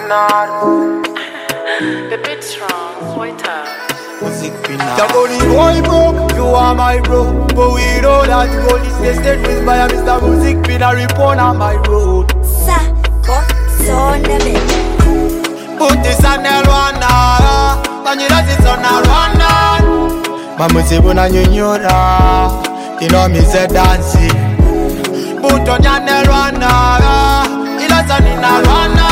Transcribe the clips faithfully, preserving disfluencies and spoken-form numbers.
Pinar. The beat's strong, white house. Music Pinar. The only boy bro, you are my bro. But we know that gold is tested with by Mister Music Pinar upon on my road. Sako, son of it. Put this on the Rwanda, and you know it's on the Rwanda. Mama say when I nyora, you know me say dancing. Put on the Rwanda, you know it's on the Rwanda.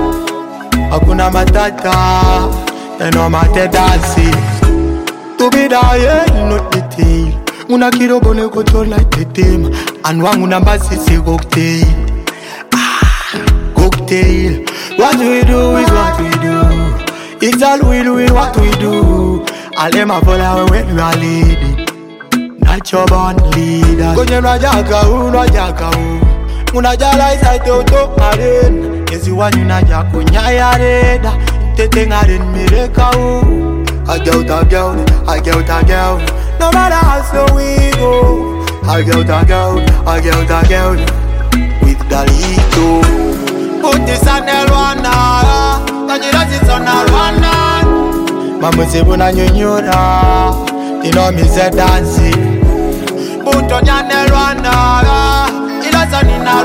Hakuna matata, you know mate dancing. To be there, you know the tail. Una kilo bone go to like the team, and one una basisi cocktail. Ah, cocktail. What we do is what we do. It's all we do is what we do. All them a follow when we are leading. Not your born leader. Konye na jaka u, na jaka u. Muna jala isa toto aren. Yesi wanyu na jako nyaya reda. Tete ngaren mireka u. I get out a girl, I get out a girl. No matter how slow we go. I get out a girl, I get out a girl. With Dalito. Put this on the Rwanda, and you know it's on the Rwanda. Mama say when I nyora, you know me say dancing. Put on the Rwanda, you know it's on the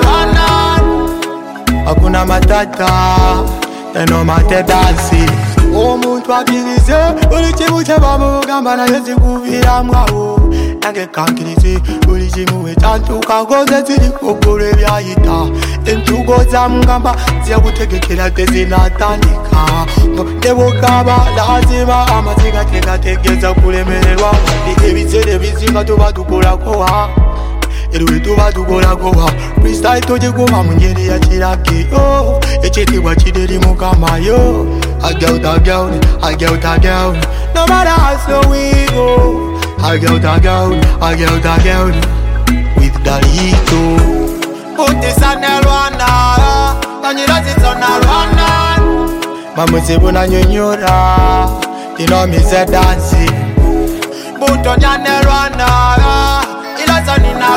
Rwanda. Hakuna matata, you know mate dancing. Oh muntu abirize, uri chibuche bamugamba na yezi kuvira mwawo. Nange kankirize, uri chimuwe tantu kagoze ziri kokore byayita. Entugo za mugamba ziya gutegekera tezinatandika. Nebo kaba lazima amaziga tega tegeza kulemererwa. Ebizere bizinga tuba dukola koha. Eruwe tuba dukola koha. Freestyle toje goma mungeri ya chiraki yo. Echeti wa chideri mukama yo. I get out a girl, I get out a girl. No matter how slow we go. I get out a girl, I get out a girl. With Dalito. Put this on the Rwanda, and you know it's on the Rwanda. Mama say when I nyora, you know me say dancing. Put on the Rwanda, you know it's on the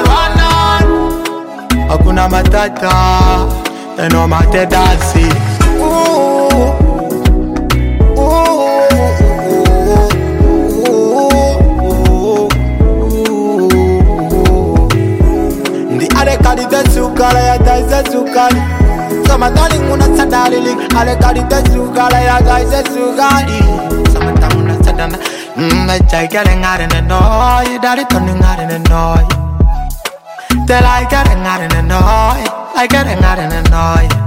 Rwanda. Hakuna matata, you know mate dancing. Ooh. Sukala ya taisa sukali Sama tali muna sadari lik Ale kari te sukala ya taisa sukali Sama tali muna sadari Mmm, chai kere ngare ne noi Dari toni ngare ne noi Te lai kere ngare ne noi Lai kere ngare ne noi